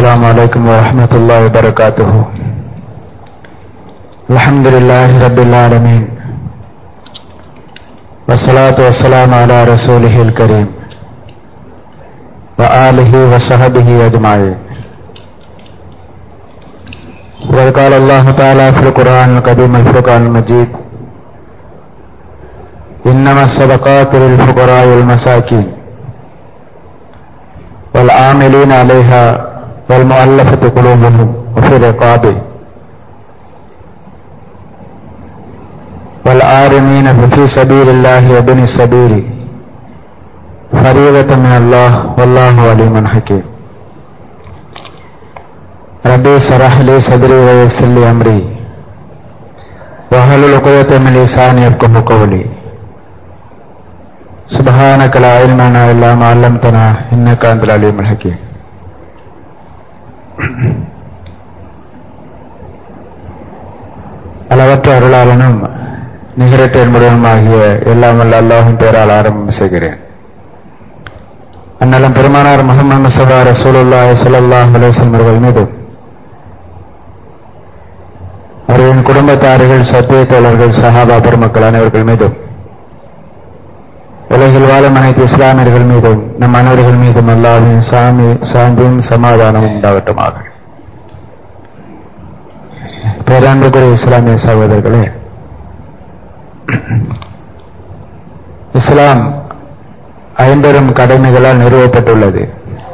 السلام عليكم ورحمة الله وبركاته. الحمد لله رب العالمين والصلاة والسلام على رسوله الكريم وآله وصحبه أجمعين. وقال الله تعالى في القرآن القديم الفرقان المجيد: إنما الصدقات للفقراء والمساكين والعاملين عليها والمؤلفة قلوبهم وفي الرقاب والعارمين في سبيل الله وابن السبيل فريضة من الله والله عليم حكيم. ربي اشرح لي صدري ويسر لي أمري واحلل عقدة من لساني يفقهوا قولي. سبحانك لا علم لنا إلا ما علمتنا إنك أنت العليم الحكيم. அளவற்ற அருளாளனும் நிகரற்ற என்பதுமாகிய எல்லாம் வல்ல அல்லாஹ்வின் பெயரால் ஆரம்பம் செய்கிறேன். அந்நலம் பெருமானார் முஹம்மது முஸ்தபா ரசூலுல்லாஹி ஸல்லல்லாஹு அலைஹி வஸல்லம் அவர்கள் மீதும் அவர்களின் குடும்பத்தார்கள், சத்திய தோழர்கள், சஹாபா பெருமக்கள் அனைவர்கள் மீதும், உலகில் வாழும் அனைத்து இஸ்லாமியர்கள் மீதும் நம் அனைவர்கள் மீதும் அல்லாஹ்வின் சாந்தியும் சமாதானமும் உண்டாகட்டுமாக. பேரன்புக்குரிய இஸ்லாமிய சகோதரர்களே, இஸ்லாம் ஐம்பெரும் கடமைகளால் நிறுவப்பட்டுள்ளது.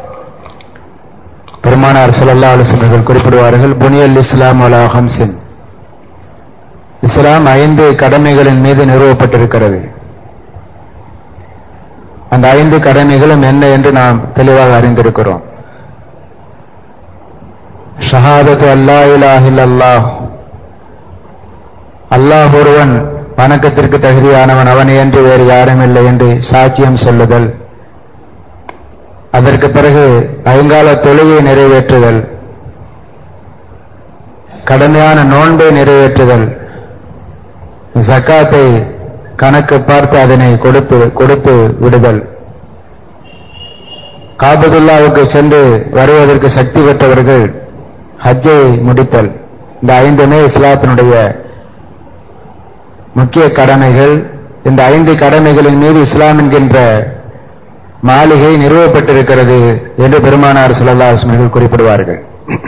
பெருமானார் ஸல்லல்லாஹு அலைஹி வஸல்லம் அவர்கள் குறிப்பிடுவார்கள்: புனியல் இஸ்லாம் அலா ஹம்ஸின். இஸ்லாம் 5 கடமைகளின் மீது நிறுவப்பட்டிருக்கிறது. அந்த 5 கடமைகளும் என்ன என்று நாம் தெளிவாக அறிந்திருக்கிறோம். ஷஹாதத்து அல்லா இலாஹ இல்லல்லாஹ், அல்லாஹ் ஒருவன் வணக்கத்திற்கு தகுதியானவன், அவனை என்று வேறு யாரும் இல்லை என்று சாட்சியம் சொல்லுதல். அதற்கு பிறகு ஐங்கால தொழுகையை நிறைவேற்றுதல், கடமையான நோன்பை நிறைவேற்றுதல், ஜக்காத்தை கணக்கு பார்த்து அதனை கொடுத்து விடுதல், காபத்துல்லாவுக்கு சென்று வருவதற்கு சக்தி பெற்றவர்கள் ஹஜ்ஜை முடித்தல். இந்த 5மே இஸ்லாத்தினுடைய முக்கிய கடமைகள். இந்த 5 கடமைகளின் மீது இஸ்லாம் என்கின்ற மாளிகை நிறுவப்பட்டிருக்கிறது என்று பெருமானார் ஸல்லல்லாஹு அலைஹி வஸல்லம் குறிப்பிடுவார்கள்.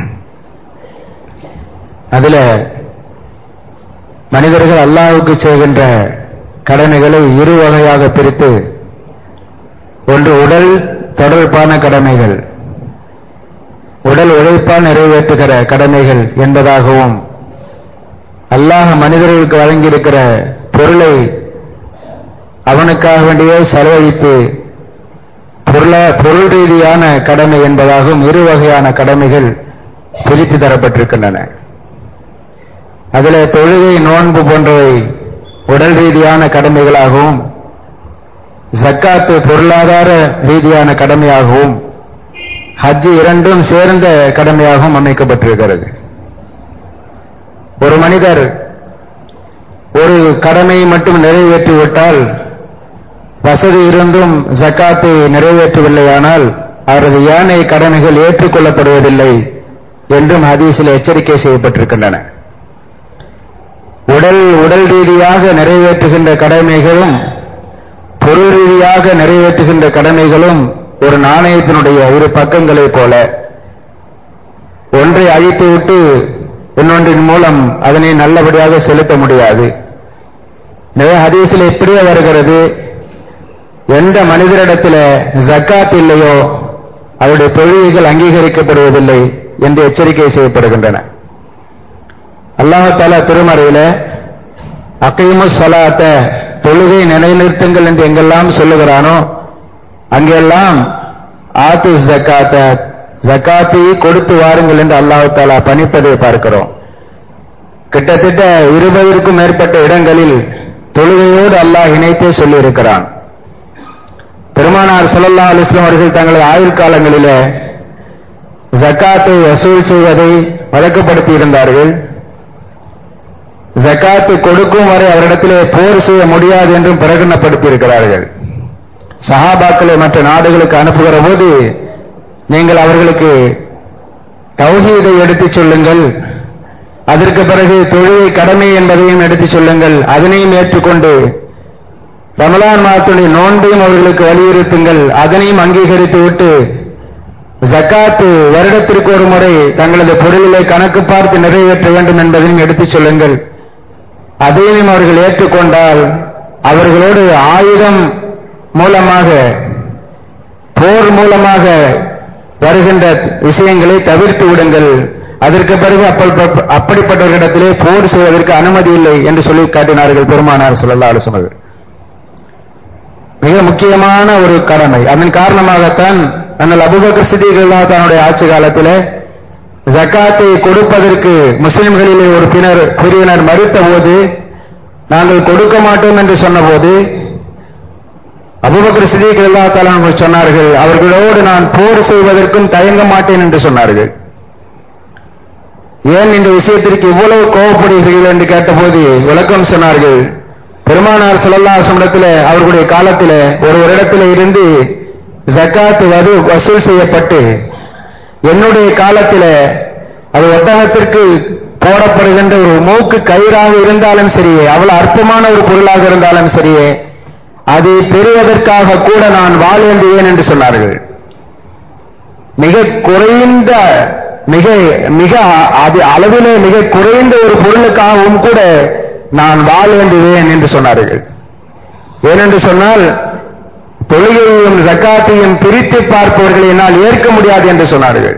அதுல மனிதர்கள் அல்லாஹ்வுக்கு செய்கின்ற கடமைகளை 2 வகையாக பிரித்து, ஒன்று உடல் தொடர்பான கடமைகள், உடல் உழைப்பால் நிறைவேற்றுகிற கடமைகள் என்பதாகவும், அல்லாஹ் மனிதர்களுக்கு வழங்கியிருக்கிற பொருளை அவனுக்காக வேண்டியே செலவழித்து பொருள் ரீதியான கடமை என்பதாகவும் 2 வகையான கடமைகள் பிரித்து தரப்பட்டிருக்கின்றன. அதில் தொழுகை, நோன்பு போன்றவை உடல் ரீதியான கடமைகளாகவும், ஜக்காத்து பொருளாதார ரீதியான கடமையாகவும், ஹஜ் இரண்டும் சேர்ந்த கடமையாகவும் அமைக்கப்பட்டிருக்கிறது. ஒரு மனிதர் ஒரு கடமையை மட்டும் நிறைவேற்றிவிட்டால், வசதி இருந்தும் ஜக்காத்தை நிறைவேற்றவில்லையானால் அவரது ஏனைய கடமைகள் ஏற்றுக்கொள்ளப்படுவதில்லை என்றும் ஹதீஸில் எச்சரிக்கை செய்யப்பட்டிருக்கின்றன. உடல் ரீதியாக நிறைவேற்றுகின்ற கடமைகளும் பொருள் ரீதியாக நிறைவேற்றுகின்ற கடமைகளும் ஒரு நாணயத்தினுடைய 2 பக்கங்களைப் போல, ஒன்றை அழித்துவிட்டு இன்னொன்றின் மூலம் அதனை நல்லபடியாக செலுத்த முடியாது. ஹதீஸில் இப்படியே வருகிறது: எந்த மனிதரிடத்தில் ஜக்காத் இல்லையோ அவருடைய தொழுகைகள் அங்கீகரிக்கப்படுவதில்லை என்று எச்சரிக்கை செய்யப்படுகின்றன. அல்லாஹ் தஆலா திருமறையில அகீமுஸ் ஸலாத்த, தொழுகை நிலைநிறுத்துங்கள் என்று எங்கெல்லாம் சொல்லுகிறானோ அங்கெல்லாம் ஆத்து ஜக்காத்த, ஜக்காத்தை கொடுத்து வாருங்கள் என்று அல்லாஹ் தஆலா பணிப்பதை பார்க்கிறோம். கிட்டத்தட்ட 20க்கும் மேற்பட்ட இடங்களில் தொழுகையோடு அல்லாஹ் இணைத்தே சொல்லியிருக்கிறான். பெருமானார் ஸல்லல்லாஹு அலைஹி வஸல்லம் அவர்கள் தங்களது ஆயுள் காலங்களிலே ஜக்காத்தை வசூல் செய்வதை வழக்கப்படுத்தி இருந்தார்கள். ஜக்காத்து கொடுக்கும் வரை அவரிடத்திலே போர் செய்ய முடியாது என்றும் பிரகடனப்படுத்தி இருக்கிறார்கள். சஹாபாக்களை மற்ற நாடுகளுக்கு அனுப்புகிற போது நீங்கள் அவர்களுக்கு தௌஹீதை எடுத்துச் சொல்லுங்கள், அதற்கு பிறகு தொழுகை கடமை என்பதையும் எடுத்துச் சொல்லுங்கள், அதனையும் ஏற்றுக்கொண்டு ரமலான் மாதத்துடைய நோன்பையும் அவர்களுக்கு வலியுறுத்துங்கள், அதனையும் அங்கீகரித்து விட்டு ஜக்காத்து வருடத்திற்கு ஒரு முறை தங்களது பொருளிலே கணக்கு பார்த்து நிறைவேற்ற வேண்டும் என்பதையும் எடுத்துச் சொல்லுங்கள். அதையும் அவர்கள் ஏற்றுக்கொண்டால் அவர்களோடு ஆயுதம் மூலமாக, போர் மூலமாக வருகின்ற விஷயங்களை தவிர்த்து விடுங்கள். அதற்கு பிறகு அப்படிப்பட்டவர்களிடத்திலே போர் செய்வதற்கு அனுமதி இல்லை என்று சொல்லி காட்டினார்கள் பெருமானார் ஸல்லல்லாஹு அலைஹி வஸல்லம். மிக முக்கியமான ஒரு கடமை. அதன் காரணமாகத்தான் அண்ணல் அபூபக்கர் சித்திக் ரலியல்லாஹு தன்னுடைய ஆட்சி காலத்திலே ஜக்காத்தை கொடுப்பதற்கு முஸ்லிம்களிலே ஒரு பிரிவினர் மறுத்த போது, நாங்கள் கொடுக்க மாட்டோம் என்று சொன்னபோது அபூபக்கர் சித்திக் ரலியல்லாஹு தஆலா சொன்னார்கள், அவர்களோடு நான் போர் செய்வதற்கும் தயங்க மாட்டேன் என்று சொன்னார்கள். ஏன் இந்த விஷயத்திற்கு இவ்வளவு கோபப்படுகிறீர்கள் என்று கேட்டபோது விளக்கம் சொன்னார்கள். பெருமானார் ஸல்லல்லாஹு அலைஹி வஸல்லம் அவர்களுடைய காலத்திலே ஒரு இடத்திலே இருந்து ஜக்காத் வசூல் செய்யப்பட்டு, என்னுடைய காலத்திலே அது ஒட்டகத்திற்கு போடப்படுகின்ற ஒரு மூக்கு கயிறாக இருந்தாலும் சரியே, அவ்வளவு அற்பமான ஒரு பொருளாக இருந்தாலும் சரியே, அதை பெறுவதற்காக கூட நான் வாழேந்துவேன் என்று சொன்னார்கள். மிக குறைந்த மிக அளவிலே மிக குறைந்த ஒரு பொருளுக்காகவும் கூட நான் வாழேந்துவேன் என்று சொன்னார்கள். ஏனென்று சொன்னால் தொழுகையையும் ஜக்காத்தையும் பிரித்து பார்ப்பவர்களை என்னால் ஏற்க முடியாது என்று சொன்னார்கள்.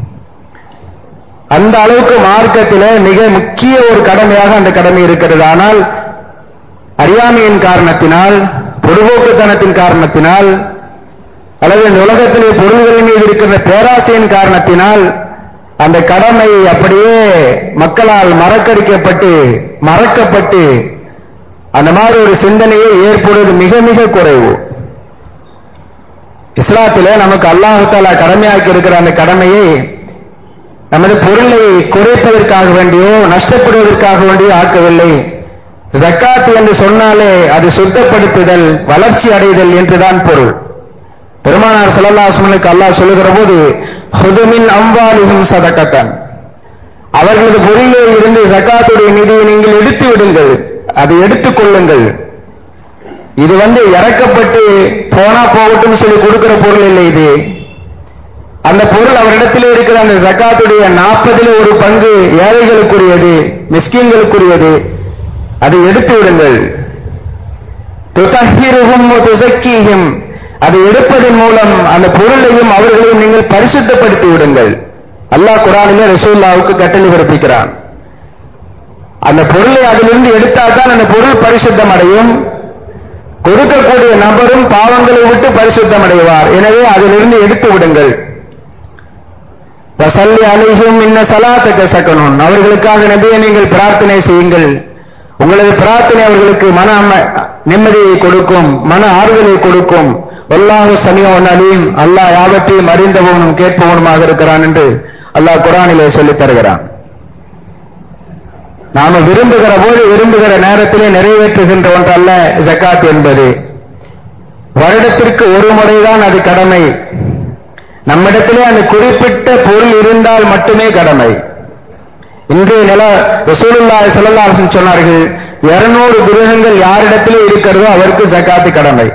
அந்த அளவுக்கு மார்க்கத்திலே மிக முக்கிய ஒரு கடமையாக அந்த கடமை இருக்கிறது. ஆனால் அறியாமையின் காரணத்தினால், பொதுபோக்குத்தனத்தின் காரணத்தினால், அல்லது இந்த உலகத்திலே பொருள்களின் மீது இருக்கின்ற பேராசையின் காரணத்தினால் அந்த கடமை அப்படியே மக்களால் மறக்கப்பட்டு அந்த மாதிரி ஒரு சிந்தனையை ஏற்படுவது மிக மிக குறைவு. இஸ்லாத்திலே நமக்கு அல்லாஹ் தஆலா கடமையாக்கி இருக்கிற அந்த கடமையை நமது பொருளை குறைப்பதற்காக வேண்டியோ நஷ்டப்படுவதற்காக வேண்டியோ ஆக்கவில்லை. ஜக்காத் என்று சொன்னாலே அது சுத்தப்படுத்துதல், வளர்ச்சி அடைதல் என்றுதான் பொருள். பெருமானார் ஸல்லல்லாஹு அலைஹி வஸல்லம் அல்லாஹ் சொல்லுகிற போது, ஹுது மின் அம்வாலிஹிம் ஸதகத்தன், அவர்களது பொருளிலே இருந்து ஜக்காத்துடைய நிதியை நீங்கள் எடுத்து விடுங்கள், அதை எடுத்துக் கொள்ளுங்கள். இது இறக்கப்பட்டு போனா போகட்டும் சொல்லி கொடுக்கிற பொருள் இல்லை. இது அந்த பொருள் அவரிடத்திலே இருக்கிற அந்த ஜக்காத்துடைய 40 ஒரு பங்கு ஏழைகளுக்குரியது, மிஸ்கீன்களுக்குரியது. அதை எடுத்து விடுங்கள். துதஹிருஹும் வ துஸக்கீஹிம், அதை எடுப்பதன் மூலம் அந்த பொருளையும் அவர்களையும் நீங்கள் பரிசுத்தப்படுத்தி விடுங்கள். அல்லாஹ் குர்ஆனிலே ரசூலுல்லாஹ்வுக்கு கட்டளை பிறப்பிக்கிறான். அந்த பொருளை அதிலிருந்து எடுத்தால்தான் அந்த பொருள் பரிசுத்தம் அடையும். கொடுக்கக்கூடிய நபரும் பாவங்களை விட்டு பரிசுத்தம் அடைவார். எனவே அதிலிருந்து எடுத்து விடுங்கள். வஸல்லி அலைஹிம் இன்ன ஸலாத்தக ஸகனுன், அவர்களுக்காக நபியே நீங்கள் பிரார்த்தனை செய்யுங்கள். உங்களது பிரார்த்தனை அவர்களுக்கு மன நிம்மதியை கொடுக்கும், மன ஆறுதலை கொடுக்கும். வல்லாஹு ஸமீஉன் அலீம், அல்லாஹ் யாவற்றையும் அறிந்தவனும் கேட்பவனுமாக இருக்கிறான் என்று அல்லாஹ் குர்ஆனிலே சொல்லித் தருகிறான். நாம விரும்புகிற போது விரும்புகிற நேரத்திலே நிறைவேற்றுகின்ற ஒன்றல்ல ஜக்காத் என்பது. வருடத்திற்கு ஒரு முறைதான் அது கடமை. நம்மிடத்திலே அந்த குறிப்பிட்ட பொருள் இருந்தால் மட்டுமே கடமை. இன்றைய நில ரசூலுல்லாஹி ஸல்லல்லாஹு அலைஹி வஸல்லம் சொன்னார்கள், 200 திரகங்கள் யாரிடத்திலே இருக்கிறதோ அவருக்கு ஜக்காத் கடமை.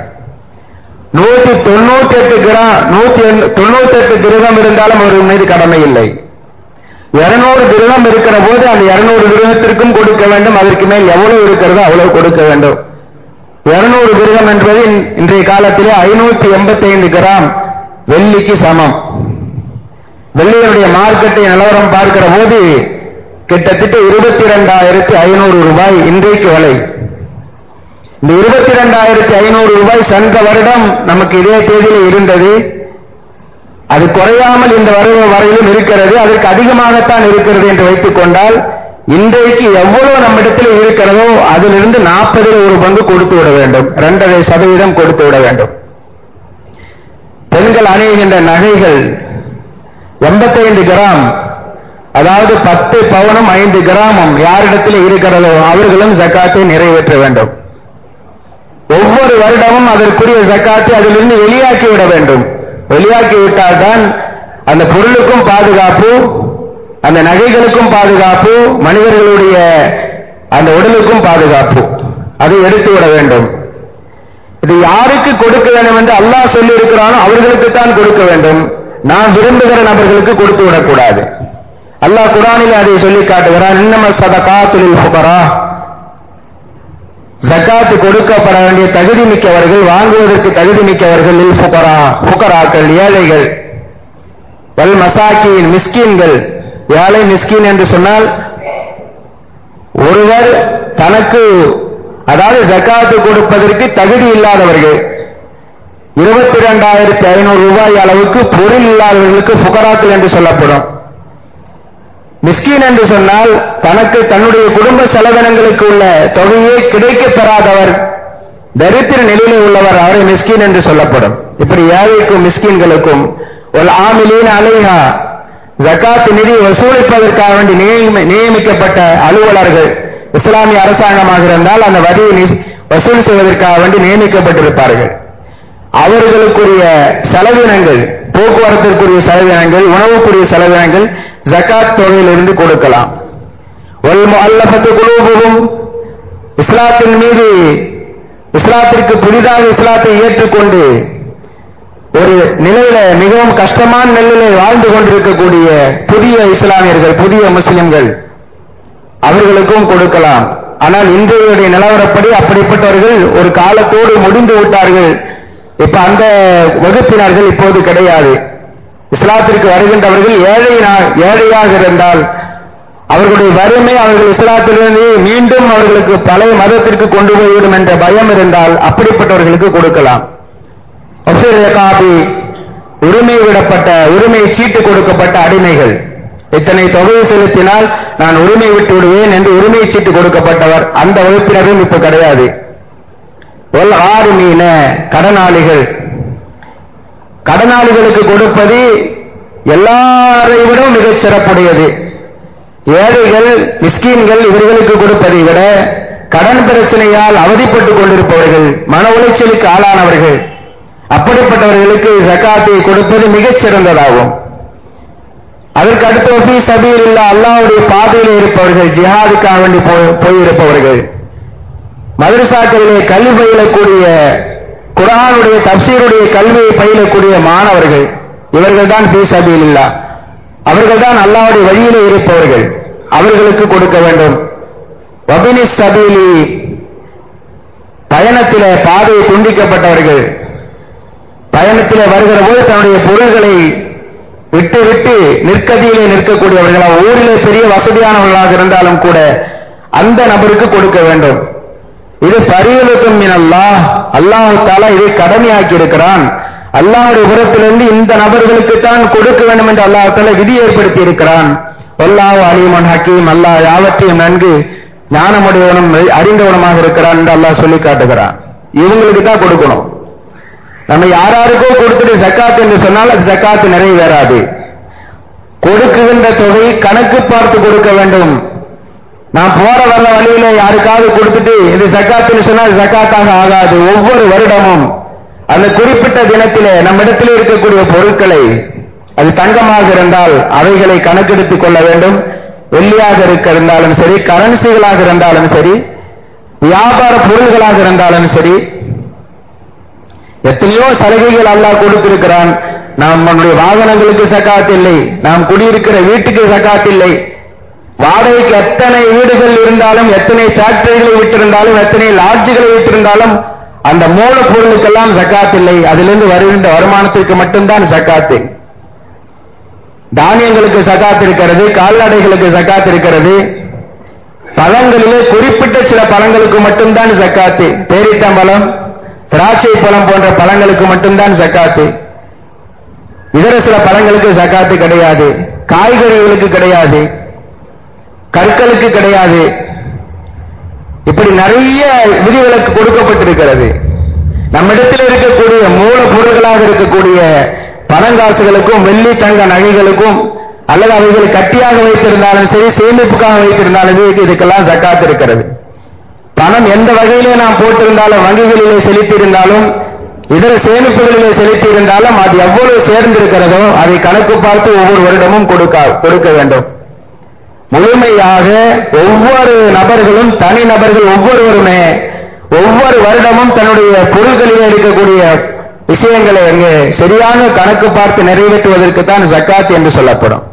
198 திரகம் இருந்தாலும் அவர் மீது கடமை இல்லை. 200 திரகம் இருக்கிற போது அந்த 200 திரகத்திற்கும் கொடுக்க வேண்டும். அதற்கு மேல் எவ்வளவு இருக்கிறதோ அவ்வளவு கொடுக்க வேண்டும். 200 திரகம் என்பது இன்றைய காலத்திலே 585 கிராம் வெள்ளிக்கு சமம். வெள்ளியினுடைய மார்க்கெட்டை நிலவரம் பார்க்கிற போது கிட்டத்தட்ட 22,500 ரூபாய் இன்றைக்கு விலை. இந்த 22,500 ரூபாய் சென்ற வருடம் நமக்கு இதே தேதியில் இருந்தது. அது குறையாமல் இந்த வரையிலும் இருக்கிறது. அதற்கு அதிகமாகத்தான் இருக்கிறது என்று வைத்துக் கொண்டால், இன்றைக்கு எவ்வளவு நம்மிடத்தில் இருக்கிறதோ அதிலிருந்து 40 ஒரு பங்கு கொடுத்து விட வேண்டும். 2.5% கொடுத்து விட வேண்டும். பெண்கள் அணிகின்ற நகைகள் 85 கிராம், அதாவது 10 பவுனும் 5 கிராமும் யாரிடத்தில் இருக்கிறதோ அவர்களும் ஜக்காத்தை நிறைவேற்ற வேண்டும். ஒவ்வொரு வருடமும் அதற்குரிய ஜக்காத்தை அதிலிருந்து வெளியாக்கி விட வேண்டும். வெளியாக்கி விட்டால்தான் அந்த பொருளுக்கும் பாதுகாப்பு, அந்த நகைகளுக்கும் பாதுகாப்பு, மனிதர்களுடைய அந்த உடலுக்கும் பாதுகாப்பு. அதை எடுத்து விட வேண்டும். இது யாருக்கு கொடுக்க வேண்டும் என்று அல்லாஹ் சொல்லி இருக்கிறானோ அவர்களுக்கு தான் கொடுக்க வேண்டும். நான் விரும்புகிற நபர்களுக்கு கொடுத்து விடக்கூடாது. அல்லாஹ் குர்ஆனில் அதை சொல்லி காட்டுகிறான். இன்னம ஸதகாத்துல் ஃபுகரா, ஜகாத் கொடுக்கப்பட வேண்டிய தகுதி மிக்கவர்கள், வாங்குவதற்கு தகுதி மிக்கவர்கள், லில் ஃபுகரா, ஃபுகராக்கள், ஏழைகள், வல் மசாக்கீன், மிஸ்கீன்கள். ஏழை மிஸ்கீன் என்று சொன்னால் ஒருவர் தனக்கு, அதாவது ஜகாத் கொடுப்பதற்கு தகுதி இல்லாதவர்கள், 22,500 ரூபாய் அளவுக்கு பொருள் இல்லாதவர்களுக்கு ஃபுகராக்கள் என்று சொல்லப்படும். மிஸ்கீன் என்று சொன்னால் தனக்கு தன்னுடைய குடும்ப செலவினங்களுக்கு உள்ள தொகையை கிடைக்கப் பெறாதவர், தரித்திர நிலையிலே உள்ளவர், அவரை மிஸ்கீன் என்று சொல்லப்படும். இப்படி ஏழைக்கும் மிஸ்கீன்களுக்கும் வல் ஆமிலீன அலைஹா, ஜகாத் நிதி வசூலிப்பதற்காக வேண்டி நியமிக்கப்பட்ட அலுவலர்கள், இஸ்லாமிய அரசாங்கமாக இருந்தால் அந்த வரியை வசூல் செய்வதற்காக வேண்டி நியமிக்கப்பட்டிருப்பார்கள். அவர்களுக்குரிய செலவினங்கள், போக்குவரத்திற்குரிய செலவினங்கள், உணவுக்குரிய செலவினங்கள் ஜகாத் தொகையிலிருந்து கொடுக்கலாம். வல் முஅல்லஃபத்து குலூபுஹும், இஸ்லாத்தின் மீது, இஸ்லாத்திற்கு புதிதாக இஸ்லாத்தை ஏற்றுக்கொண்டு ஒரு நிலையில மிகவும் கஷ்டமான நிலையில வாழ்ந்து கொண்டிருக்கக்கூடிய புதிய இஸ்லாமியர்கள், புதிய முஸ்லிம்கள், அவர்களுக்கும் கொடுக்கலாம். ஆனால் இன்றைய நிலவரப்படி அப்படிப்பட்டவர்கள் ஒரு காலத்தோடு முடிந்து விட்டார்கள். இப்ப அந்த வகுப்பினர்கள் இப்போது கிடையாது. இஸ்லாத்திற்கு வருகின்றவர்கள் ஏழையாக இருந்தால் அவர்களுடைய வறுமை அவர்கள் இஸ்லாத்திலிருந்து மீண்டும் அவர்களுக்கு பழைய மதத்திற்கு கொண்டு போய்விடும் என்ற பயம் இருந்தால் அப்படிப்பட்டவர்களுக்கு கொடுக்கலாம். உரிமை விடப்பட்ட, உரிமை சீட்டு கொடுக்கப்பட்ட அடிமைகள், இத்தனை தொகையை செலுத்தினால் நான் உரிமை விட்டு விடுவேன் என்று உரிமை சீட்டு கொடுக்கப்பட்டவர், அந்த வகுப்பினரும் இப்ப கிடையாது. ஒல் ஆர்மீன, கடனாளிகள், கடனாளிகளுக்கு கொடுப்பது எல்லாரை விட மிகச் சிறப்புடையது. ஏழைகள், மிஸ்கீன்கள், இவர்களுக்கு கொடுப்பதை விட கடன் பிரச்சனையால் அவதிப்பட்டுக் கொண்டிருப்பவர்கள், மன உளைச்சலுக்கு ஆளானவர்கள், அப்படிப்பட்டவர்களுக்கு ஜகாத்தை கொடுப்பது மிகச் சிறந்ததாகும். அதற்கு அடுத்து ஃபீ சபீலில்லாஹ், அல்லாஹ்வுடைய பாதையில் இருப்பவர்கள், ஜிஹாதுக்காக வேண்டி போயிருப்பவர்கள், மதரசாக்களிலே கல்வி பயிலக்கூடிய, குர்ஆனுடைய தப்சீருடைய கல்வியை பயிலக்கூடிய மாணவர்கள், இவர்கள் தான் ஃபீ சபீலில்லாஹ், அவர்கள் தான் அல்லாஹ்வுடைய வழியிலே இருப்பவர்கள், அவர்களுக்கு கொடுக்க வேண்டும். வபினி சபீலி, பயணத்திலே பாதையை துண்டிக்கப்பட்டவர்கள், பயணத்திலே வருகிற போது தன்னுடைய பொருள்களை விட்டு விட்டு நிற்கதியிலே நிற்கக்கூடியவர்கள், ஊரிலே பெரிய வசதியானவர்களாக இருந்தாலும் கூட அந்த நபருக்கு கொடுக்க வேண்டும். இது பரீலத்தும் மினல்லாஹ், அல்லாஹ் தஆலா இதை கடமையாக்கி இருக்கிறான். அல்லாஹ்வுடைய புறத்திலிருந்து இந்த நபர்களுக்கு தான் கொடுக்க வேண்டும் என்று அல்லாஹ் தஆலா விதி ஏற்படுத்தி இருக்கிறான். வல்லாஹு அலீமுன் ஹக்கீம், அல்லாஹ் யாவற்றையும் நன்கு ஞானமுடையவனும் அறிந்தவனுமாக இருக்கிறான் என்று அல்லாஹ் சொல்லி காட்டுகிறான். இவங்களுக்கு தான் கொடுக்கணும். நம்ம யாராருக்கோ கொடுத்துட்டு ஜகாத் என்று சொன்னால் அது ஜகாத் நிறைவேறாது. கொடுக்குகின்ற தொகை கணக்கு பார்த்து கொடுக்க வேண்டும். நான் போற வர வழியில யாருக்காவது கொடுத்துட்டு இது ஜகாத்னு சொன்னால் ஜகாத்தாக ஆகாது. ஒவ்வொரு வருடமும் அந்த குறிப்பிட்ட தினத்திலே நம்மிடத்தில் இருக்கக்கூடிய பொருட்களை, அது தங்கமாக இருந்தால் அவைகளை கணக்கெடுத்துக் கொள்ள வேண்டும். வெள்ளியாக இருந்தாலும் சரி, கரன்சிகளாக இருந்தாலும் சரி, வியாபார பொருள்களாக இருந்தாலும் சரி, எத்தனையோ சலுகைகள் அல்லாஹ் கொடுத்திருக்கிறான். நம்முடைய வாகனங்களுக்கு ஜகாத் இல்லை, நாம் குடியிருக்கிற வீட்டுக்கு ஜகாத் இல்லை, வாடகைக்கு எத்தனை வீடுகள் இருந்தாலும், எத்தனை ஃபேக்டரிகளை விட்டிருந்தாலும், எத்தனை லாட்ஜுகளை விட்டிருந்தாலும் அந்த மூலப்பொருளுக்கெல்லாம் ஜகாத் இல்லை. அதிலிருந்து வருகின்ற வருமானத்திற்கு மட்டும்தான் ஜகாத்து. தானியங்களுக்கு ஜகாத் இருக்கிறது, கால்நடைகளுக்கு ஜகாத் இருக்கிறது, பழங்களிலே குறிப்பிட்ட சில பழங்களுக்கு மட்டும்தான் ஜகாத்து. பேரித்தம்பழம், திராட்சை பழம் போன்ற பழங்களுக்கு மட்டும்தான் ஜகாத்து. இதர சில பழங்களுக்கு ஜகாத்து கிடையாது. காய்கறிகளுக்கு கிடையாது, கற்களுக்கு கிடையாது. இப்படி நிறைய விதிவிலக்கு கொடுக்கப்பட்டிருக்கிறது. நம்மிடத்தில் இருக்கக்கூடிய மூலப்பொருள்களாக இருக்கக்கூடிய பணங்காசுகளுக்கும், வெள்ளி தங்க நகைகளுக்கும், அல்லது அவைகளை கட்டியாக வைத்திருந்தாலும் சரி, சேமிப்புக்காக வைத்திருந்தாலும் இதுக்கெல்லாம் ஜகாத் இருக்கிறது. பணம் எந்த வகையிலே நாம் போட்டிருந்தாலும், வங்கிகளிலே செலுத்தியிருந்தாலும், இதர சேமிப்புகளிலே செலுத்தியிருந்தாலும், அது எவ்வளவு சேர்ந்திருக்கிறதோ அதை கணக்கு பார்த்து ஒவ்வொரு வருடமும் கொடுக்க வேண்டும். முழுமையாக ஒவ்வொரு நபர்களும் தனி நபர்கள் ஒவ்வொருவருமே ஒவ்வொரு வருடமும் தன்னுடைய பொருள்களிலே இருக்கக்கூடிய விஷயங்களை அங்கே சரியான கணக்கு பார்த்து நிறைவேற்றுவதற்கு தான் ஜக்காத் என்று சொல்லப்படும்.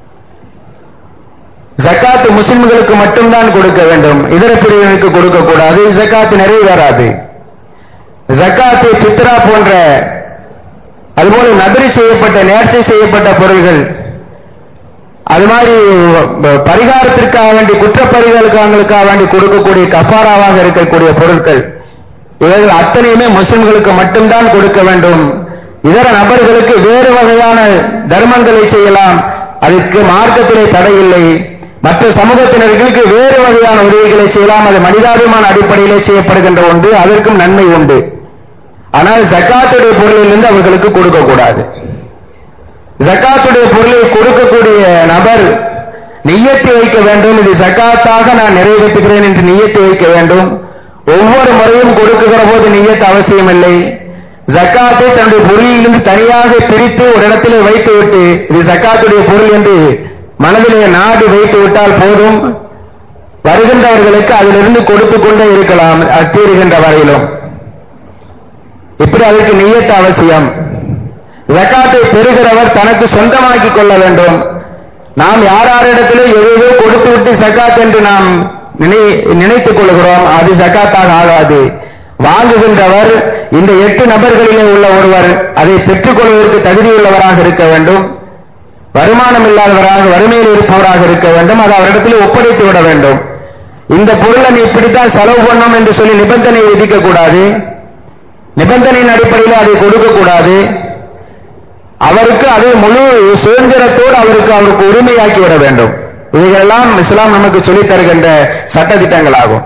ஜக்காத் முஸ்லிம்களுக்கு மட்டும்தான் கொடுக்க வேண்டும், இதர பிரிவினருக்கு கொடுக்க கூடாது. ஜக்காத் நிறைவேறாது. ஜக்காத்து ஃபித்ரா போன்ற அதுபோல நதிரி செய்யப்பட்ட நேர்ச்சை செய்யப்பட்ட பொருள்கள், அது மாதிரி பரிகாரத்திற்காக வேண்டி குற்றப்பரிகாரங்களுக்காக வேண்டி கொடுக்கக்கூடிய கஃபாராவாக இருக்கக்கூடிய பொருட்கள், இவர்கள் அத்தனையுமே முஸ்லிம்களுக்கு மட்டும்தான் கொடுக்க வேண்டும். இதர நபர்களுக்கு வேறு வகையான தர்மங்களை செய்யலாம், அதற்கு மார்க்கத்திலே தடை இல்லை. மற்ற சமூகத்தினர்களுக்கு வேறு வகையான உதவிகளை செய்யலாம், அது மனிதாபிமான அடிப்படையிலே செய்யப்படுகின்ற ஒன்று, அதற்கும் நன்மை உண்டு. ஆனால் ஜக்காத்துடைய பொருளிலிருந்து அவர்களுக்கு கொடுக்கக்கூடாது. ஜக்காத்துடைய பொருளை கொடுக்கக்கூடிய நபர் நிய்யத்து வைக்க வேண்டும், இது ஜக்காத்தாக நான் நிறைவேற்றுகிறேன் என்று நிய்யத்து வைக்க வேண்டும். ஒவ்வொரு முறையும் கொடுக்குகிற போது நிய்யத்து அவசியமில்லை. ஜக்காத்தை தன்னுடைய பொருளிலிருந்து தனியாக பிரித்து ஒரு இடத்திலே வைத்துவிட்டு இது ஜக்காத்துடைய பொருள் என்று மனதிலே நாடு வைத்து விட்டால் போதும். வருகின்றவர்களுக்கு அதிலிருந்து கொடுத்து கொண்டே இருக்கலாம் தீருகின்ற வரையிலும். இப்படி அதற்கு நிய்யத்து அவசியம். ஜக்காத்தை பெறுகிறவர் தனக்கு சொந்தமாக்கிக் கொள்ள வேண்டும். நாம் யாரிடத்திலே எவ்வளவோ கொடுத்து விட்டு ஜக்காத் என்று நாம் நினைத்துக் கொள்கிறோம், அது ஜக்காத்தாக ஆகாது. வாங்குகின்றவர் இந்த 8 நபர்களிலே உள்ள ஒருவர் அதை பெற்றுக் கொள்வதற்கு தகுதியுள்ளவராக இருக்க வேண்டும், வருமானம் இல்லாதவராக வறுமையில் இருப்பவராக இருக்க வேண்டும், அதை அவரிடத்தில் ஒப்படைத்து விட வேண்டும். இந்த பொருளை நீ இப்படித்தான் செலவு பண்ணும் என்று சொல்லி நிபந்தனை விதிக்கக்கூடாது, நிபந்தனையின் அடிப்படையில் அதை கொடுக்கக்கூடாது. அவருக்கு அது முழு சுதந்திரத்தோடு அவருக்கு உரிமையாக்கி விட வேண்டும். இவைகளெல்லாம் இஸ்லாம் நமக்கு சொல்லித் தருகின்ற சட்ட திட்டங்களாகும்.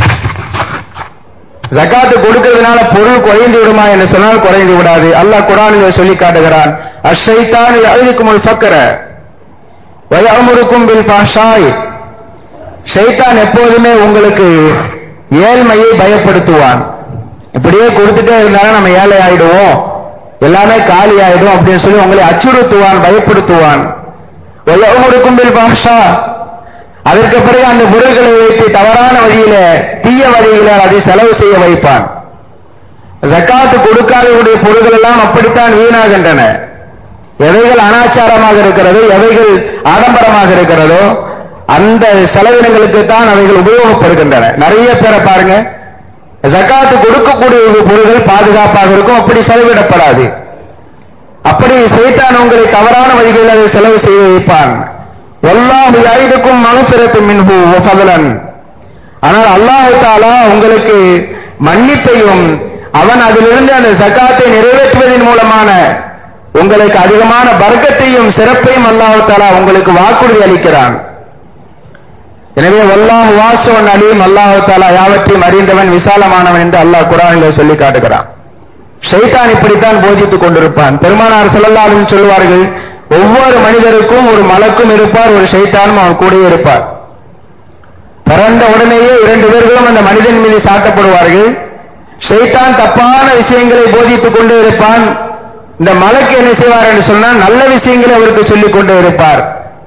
ஜக்காத்து கொடுக்கிறதுனால பொருள் குறைந்து விடுமா என்று சொன்னால் குறைந்து விடாது. அல்லாஹ் குர்ஆனில் சொல்லி காட்டுகிறான், அஷ்-ஷைத்தானு யஅதுகுமுல் ஃபக்ர வ யஅமுருக்கும் பில் ஃபஹ்ஷாய். ஷைத்தான் எப்போதுமே உங்களுக்கு ஏழ்மையை பயப்படுத்துவான். இப்படியே கொடுத்துட்டே இருந்தாலும் நம்ம ஏழை ஆயிடுவோம், எல்லாமே காலி ஆயிடும் அப்படின்னு சொல்லி உங்களை அச்சுறுத்துவான், பயப்படுத்துவான். வ யஅமுருக்கும் பில் ஃபஹ்ஷா, அதற்கு பிறகு அந்த பொருள்களை வைத்து தவறான வழியில தீய வழியில அதை செலவு செய்ய வைப்பான். ஜக்காத்து கொடுக்காதவருடைய பொருள்கள் எல்லாம் அப்படித்தான் வீணாகின்றன. எவைகள் அனாச்சாரமாக இருக்கிறதோ, எவைகள் ஆடம்பரமாக இருக்கிறதோ அந்த செலவினங்களுக்கு தான் அவைகள் உபயோகப்படுகின்றன. நிறைய பேரை பாருங்க, ஜக்காத்து கொடுக்கக்கூடிய பொருள்கள் பாதுகாப்பாக இருக்கும், அப்படி செலவிடப்படாது. அப்படி ஷைத்தான் உங்களை தவறான வழிகளில் அதை செலவு செய்ய வைப்பான். வல்லாஹு யஇதுக்கும் மக்ஃபிரத்தும் மின்ஹு வ ஃபضலன். ஆனால் அல்லாஹ் தஆலா உங்களுக்கு மன்னிப்பையும் அவன் அதிலிருந்து அந்த ஜக்காத்தை நிறைவேற்றுவதன் மூலமான உங்களுக்கு அதிகமான பரக்கத்தையும் சிறப்பையும் அல்லாஹ் தஆலா உங்களுக்கு வாக்குறுதி அளிக்கிறான். எனவே வல்லாஹு வாஸிஉன் அலீம், அல்லாஹ் தஆலா யாவற்றையும் அறிந்தவன், விசாலமானவன் என்று அல்லாஹ் குர்ஆனிலே சொல்லி காட்டுகிறான். ஷைத்தான் இப்படித்தான் போதித்துக் கொண்டிருப்பான். பெருமானார் ஸல்லல்லாஹு அலைஹி வஸல்லம் சொல்வார்கள், ஒவ்வொரு மனிதருக்கும் ஒரு மலக்கும் இருப்பார், ஒரு ஷைத்தானும் அவன் கூடவே இருப்பார். பிறந்த உடனேயே 2 பேர்களும் அந்த மனிதன் மீது சாட்டப்படுவார்கள். ஷைத்தான் தப்பான விஷயங்களை போதித்துக் கொண்டே இருப்பான். இந்த மலக்கு என்ன செய்வார் என்று சொன்னால் நல்ல விஷயங்களை அவருக்கு சொல்லிக் கொண்டே இருப்பார்.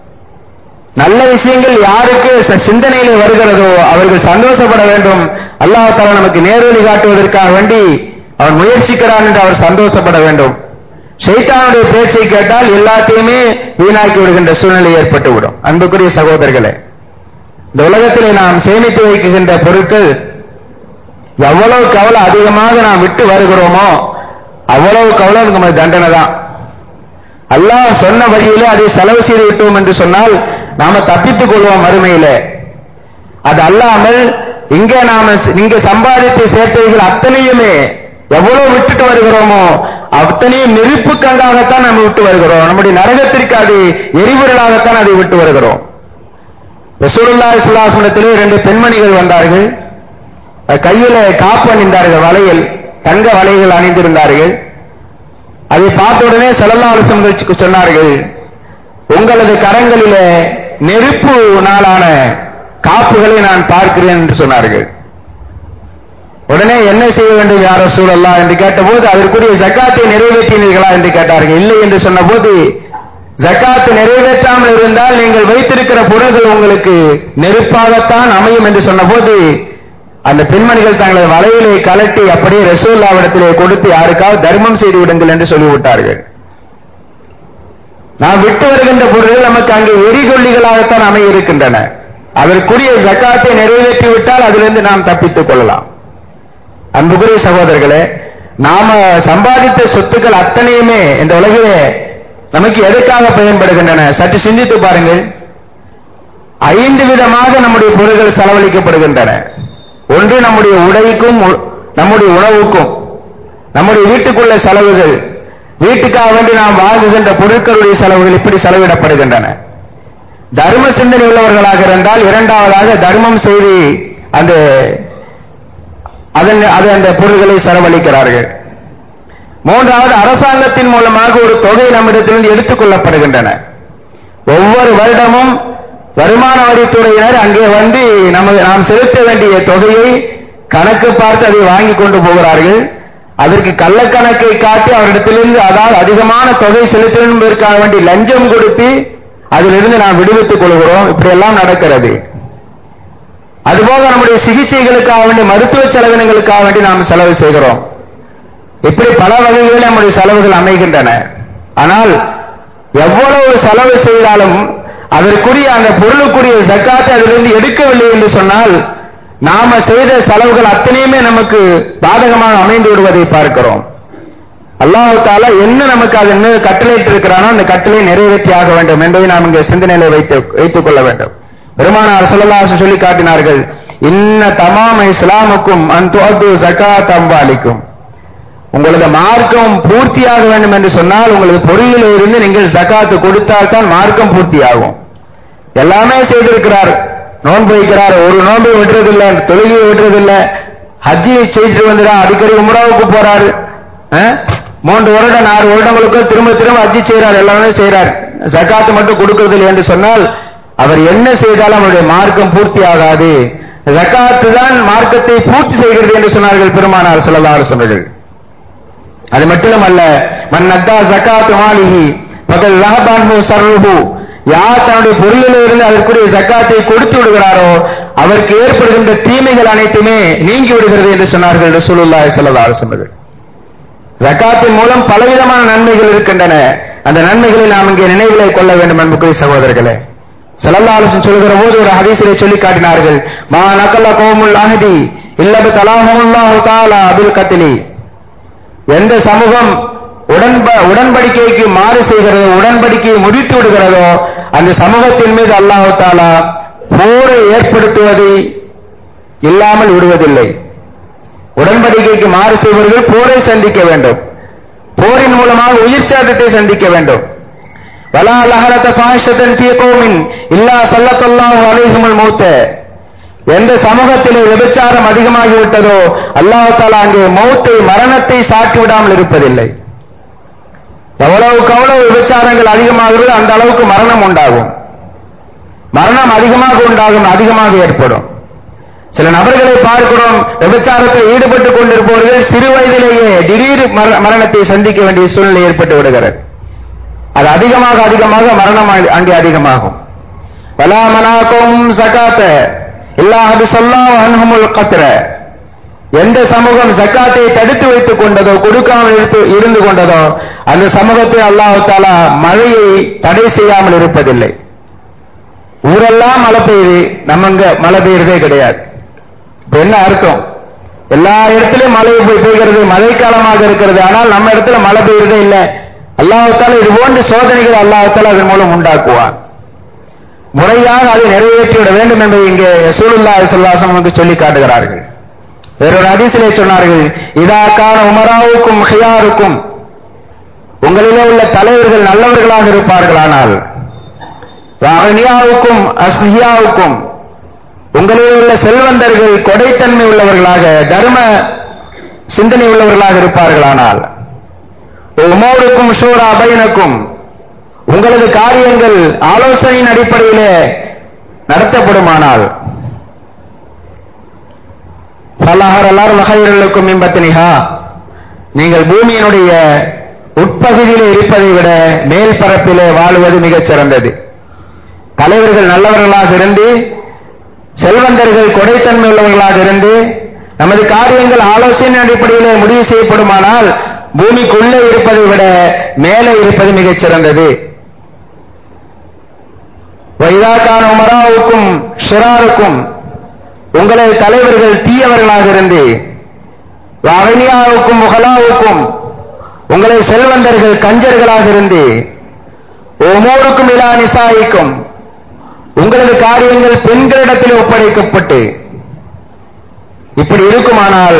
நல்ல விஷயங்கள் யாருக்கு சிந்தனையிலே வருகிறதோ அவர்கள் சந்தோஷப்பட வேண்டும். அல்லாஹ் தஆலா நமக்கு நேர்வழி காட்டுவதற்காக வேண்டி அவன் முயற்சிக்கிறான் என்று அவர் சந்தோஷப்பட வேண்டும். ஷைத்தானுடைய பேச்சை கேட்டால் எல்லாத்தையுமே வீணாக்கி விடுகின்ற சூழ்நிலை ஏற்பட்டுவிடும். அன்புக்குரிய சகோதரர்களே, இந்த உலகத்திலே நாம் சேமித்து வைக்கின்ற பொருட்கள் எவ்வளவுக்கு எவ்வளவு அதிகமாக நாம் விட்டு வருகிறோமோ அவ்வளவுக்கு அவ்வளவு நமக்கு தண்டனை தான். அல்லாஹ் சொன்ன வழியிலே அதை செலவு செய்து விட்டோம் என்று சொன்னால் நாம தப்பித்துக் கொள்வோம் மறுமையிலே. அது அல்லாமல் இங்கே சம்பாதித்து சேர்த்தவைகள் அத்தனையுமே எவ்வளவு விட்டுட்டு வருகிறோமோ அத்தனையும் நெருப்பு கங்காகத்தான் நம்ம விட்டு வருகிறோம். நம்முடைய நரகத்திற்கு அது எரிபொருளாகத்தான் அதை விட்டு வருகிறோம். ரசூலுல்லாஹி ஸல்லல்லாஹு அலைஹி வஸல்லம் 2 பெண்மணிகள் வந்தார்கள். கையில காப்பு அணிந்தார்கள், வளையல், தங்க வளையல் அணிந்திருந்தார்கள். அதை பார்த்த உடனே ஸல்லல்லாஹு அலைஹி வஸல்லம் சொன்னார்கள், உங்களது கரங்களிலே நெருப்பு நாளான காப்புகளை நான் பார்க்கிறேன் என்று சொன்னார்கள். உடனே என்ன செய்ய வேண்டும் யா ரசூலல்லாஹ் என்று கேட்டபோது அதற்குரிய ஜக்காத்தை நிறைவேற்றினீர்களா என்று கேட்டார்கள். இல்லை என்று சொன்னபோது ஜகாத் நிறைவேற்றாமல் இருந்தால் நீங்கள் வைத்திருக்கிற பொருள்கள் உங்களுக்கு நெருப்பாகத்தான் அமையும் என்று சொன்னபோது அந்த பெண்மணிகள் தங்களது வலையிலே கலட்டி அப்படியே ரசூலுல்லாஹ்விடத்திலே கொடுத்து யாருக்காவது தர்மம் செய்து விடுங்கள் என்று சொல்லிவிட்டார்கள். நாம் விட்டு வருகின்ற பொருள்கள் நமக்கு அங்கே எரிகொல்லிகளாகத்தான் அமைய இருக்கின்றன. அதற்குரிய ஜகாத்தை நிறைவேற்றிவிட்டால் அதிலிருந்து நாம் தப்பித்துக் கொள்ளலாம். அன்புக்குரிய சகோதரர்களே, நாம சம்பாதித்த சொத்துக்கள் அத்தனையுமே இந்த உலகிலே நமக்கு எதற்காக பயன்படுகின்றன? சற்று சிந்தித்து பாருங்கள். 5 விதமாக நம்முடைய பொருள்கள் செலவழிக்கப்படுகின்றன. ஒன்று நம்முடைய உடைக்கும், நம்முடைய உணவுக்கும், நம்முடைய வீட்டுக்குள்ள செலவுகள், வீட்டுக்காக வேண்டி நாம் வாங்குகின்ற பொருட்களுடைய செலவுகள் இப்படி செலவிடப்படுகின்றன. தர்ம சிந்தனை உள்ளவர்களாக இருந்தால் இரண்டாவதாக தர்மம் செய்து அந்த பொருள்களை செலவழிக்கிறார்கள். மூன்றாவது அரசாங்கத்தின் மூலமாக ஒரு தொகை நம்மிடத்திலிருந்து எடுத்துக் கொள்ளப்படுகின்றன. ஒவ்வொரு வருடமும் வருமான வரித்துறையினர் அங்கே வந்து நாம் செலுத்த வேண்டிய தொகையை கணக்கு பார்த்து அதை வாங்கி கொண்டு போகிறார்கள். அதற்கு கள்ளக்கணக்கை காட்டி அவரிடத்திலிருந்து அதாவது அதிகமான தொகை செலுத்துவதற்காக வேண்டி லஞ்சம் கொடுத்து அதிலிருந்து நாம் விடுவித்துக் கொள்கிறோம். இப்படி எல்லாம் நடக்கிறது. அதுபோக நம்முடைய சிகிச்சைகளுக்காக வேண்டி, மருத்துவ செலவினங்களுக்காக வேண்டி நாம் செலவு செய்கிறோம். இப்படி பல வகைகளில் நம்முடைய செலவுகள் அமைகின்றன. ஆனால் எவ்வளவு செலவு செய்தாலும் அதற்குரிய அந்த பொருளுக்குரிய ஜக்காத்தை அதிலிருந்து எடுக்கவில்லை என்று சொன்னால் நாம செய்த செலவுகள் அத்தனையுமே நமக்கு பாதகமாக அமைந்து விடுவதை பார்க்கிறோம். அல்லாஹ் தஆலா என்ன நமக்கு அது என்ன கட்டளையிட்டு இருக்கிறானோ அந்த கட்டளை நிறைவேற்றி ஆக வேண்டும் என்பதை நாம் இங்கே சிந்தனையில வைத்துக் கொள்ள வேண்டும். பெருமானார் ஸல்லல்லாஹு அலைஹி வஸல்லம் சொல்லி காட்டினார்கள், இன்ன தமாம இஸ்லாமுக்கும் அன் துஅது ஸகாத் அம்வாலிக்கும். உங்களது மார்க்கம் பூர்த்தியாக வேண்டும் என்று சொன்னால் உங்களது பொருளில் இருந்து நீங்கள் ஜகாத்து கொடுத்தால் தான் மார்க்கம் பூர்த்தியாகும். எல்லாமே செய்திருக்கிறார், நோன்பு வைக்கிறார், ஒரு நோன்பை விடுறதில்லை, தொழுகையை விடுறதில்லை, ஹஜ்ஜி செய்துட்டு வந்துடா, அடிக்கடி உம்ராவுக்கு போறாரு, 3 வருடம் 6 வருடங்களுக்கு திரும்ப திரும்ப ஹஜ்ஜி செய்யறார், எல்லாமே செய்யறார், ஜகாத்து மட்டும் கொடுக்கறதில்லை என்று சொன்னால் அவர் என்ன செய்தாலும் அவருடைய மார்க்கம் பூர்த்தி ஆகாது. ஜகாத்து தான் மார்க்கத்தை பூர்த்தி செய்கிறது என்று சொன்னார்கள் பெருமானார் ஸல்லல்லாஹு அலைஹி வஸல்லம். அது மட்டுமல்ல, மன் அத்தா ஜகாத் மாலிஹி ஃபகல் ஸஹப அன்ஹு ஸர்ருஹு. யார் தன்னுடைய பொருளில் இருந்து அதற்குரிய ஜக்காத்தை கொடுத்து விடுகிறாரோ அவருக்கு ஏற்படுகின்ற தீமைகள் அனைத்துமே நீங்கி விடுகிறது என்று சொன்னார்கள் ரசூலுல்லாஹி ஸல்லல்லாஹு அலைஹி வஸல்லம். ஜக்காத்தின் மூலம் பலவிதமான நன்மைகள் இருக்கின்றன. அந்த நன்மைகளை நாம் இங்கே நினைவிலே கொள்ள வேண்டும் அன்புக்குரிய சகோதரர்களே. ஸல்லல்லாஹு அலைஹி வஸல்லம் சொல்கிற போது ஒரு ஹதீஸிலே சொல்லி காட்டினார்கள், மா நகல கௌமுல் அஹதி இல்லா தலாஹுல்லாஹு தஆலா பில் கத்லி. எந்த சமூகம் உடன்படிக்கைக்கு மாறு செய்கிறதோ, உடன்படிக்கையை முறித்து விடுகிறதோ அந்த சமூகத்தின் மீது அல்லாஹ் தஆலா போரை ஏற்படுத்துவதை இல்லாமல் விடுவதில்லை. உடன்படிக்கைக்கு மாறு செய்வர்கள் போரை சந்திக்க வேண்டும், போரின் மூலமாக உயிர் சேதத்தை சந்திக்க வேண்டும். வலா லஹரத ஃபாஹிஷத்தன் ஃபீ கௌமின் இல்லா ஸல்லல்லாஹு அலைஹிமுல் மௌத். எந்த சமூகத்திலே விபச்சாரம் அதிகமாகி விட்டதோ அல்லாஹ் தஆலா அங்கே மௌத்தை, மரணத்தை சாட்டி விடாமல் இருப்பதில்லை. எவ்வளவுக்கு எவ்வளவு விபச்சாரங்கள் அதிகமாகிறது அந்த அளவுக்கு மரணம் உண்டாகும். மரணம் அதிகமாக உண்டாகும், அதிகமாக ஏற்படும். சில நபர்களை பார்க்கிறோம், விபச்சாரத்தை ஈடுபட்டுக் கொண்டிருப்பவர்கள் சிறு வயதிலேயே திடீர் மரணத்தை சந்திக்க வேண்டிய சூழ்நிலை ஏற்பட்டு விடுகிறது. அது அதிகமாக அதிகமாக மரணம் அங்கே அதிகமாகும். வலா மனாகும் ஸகாத் இல்லா ஹபிஸல்லாஹு அன்ஹுமுல் கத்ர. எந்த சமூகம் ஜக்காத்தை தடுத்து வைத்துக் கொண்டதோ, கொடுக்காமல் இருந்து கொண்டதோ அந்த சமூகத்தை அல்லாஹ் தஆலா மழையை தடை செய்யாமல் இருப்பதில்லை. ஊரெல்லாம் மழை பெய்யுது, நம்ம இங்க மழை பெய்யறதே கிடையாது. இப்ப என்ன அர்த்தம்? எல்லா இடத்திலும் மழை பெய்கிறது, மழைக்காலமாக இருக்கிறது, ஆனால் நம்ம இடத்துல மழை பெய்யறதே இல்லை. அல்லாஹ் தஆலா இது போன்ற சோதனைகள் அல்லாஹ் தஆலா அதன் மூலம் உண்டாக்குவான். முறையாக அதை நிறைவேற்றிவிட வேண்டும் என்பதை இங்கே ரசூலுல்லாஹி ஸல்லல்லாஹு அலைஹி வஸல்லம் சொல்லி காட்டுகிறார்கள். வேறொரு ஹதீஸிலே சொன்னார்கள், இதா கான உமராவுக்கும் ஹியாருக்கும், உங்களிலே உள்ள தலைவர்கள் நல்லவர்களாக இருப்பார்களானால், அக்னியாவுக்கும் அஸ்ஹியாவுக்கும், உங்களிலே உள்ள செல்வந்தர்கள் கொடைத்தன்மை உள்ளவர்களாக, தர்ம சிந்தனை உள்ளவர்களாக இருப்பார்களானால், உமோருக்கும் ஷூரா பைனக்கும், உங்களது காரியங்கள் ஆலோசனையின் அடிப்படையிலே நடத்தப்படுமானால், நீங்கள் பூமியினுடைய உட்பகுதியிலே இருப்பதை விட மேல் பரப்பிலே வாழுவது மிகச் சிறந்தது. தலைவர்கள் நல்லவர்களாக இருந்து, செல்வந்தர்கள் கொடைத்தன்மை உள்ளவர்களாக இருந்து, நமது காரியங்கள் ஆலோசனை அடிப்படையிலே முடிவு செய்யப்படுமானால் பூமிக்குள்ளே இருப்பதை விட மேலே இருப்பது மிகச் சிறந்தது. வைதாக்கான உமராவுக்கும் ஷிராருக்கும், உங்களது தலைவர்கள் தீயவர்களாக இருந்து, வாவனியாவுக்கும் முகலாவுக்கும், உங்களது செல்வந்தர்கள் கஞ்சர்களாக இருந்து, ஒமோருக்கும் இலா நிசாயிக்கும், உங்களது காரியங்கள் பெண்களிடத்தில் ஒப்படைக்கப்பட்டு இப்படி இருக்குமானால்